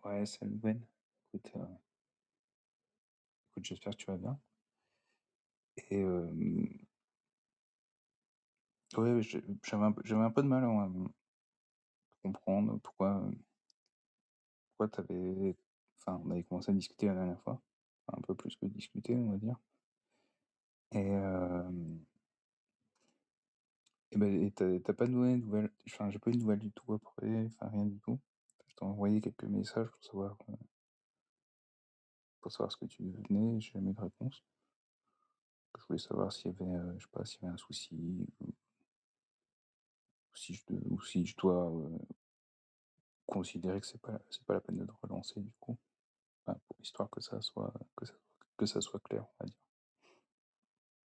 Ouais, salut Ben. Écoute, j'espère que tu vas bien. Et ouais, j'avais un peu de mal à comprendre pourquoi enfin, on avait commencé à discuter la dernière fois, enfin, un peu plus que discuter, on va dire. Et, t'as pas de nouvelles, enfin, j'ai pas eu de nouvelles du tout après, enfin, rien du tout. Je t'ai envoyé quelques messages pour savoir ce que tu venais, j'ai jamais eu de réponse. Je voulais savoir s'il y avait, je sais pas, s'il y avait un souci, ou si je dois considérer que c'est pas la peine de te relancer du coup. Enfin, pour histoire que ça soit clair, on va dire.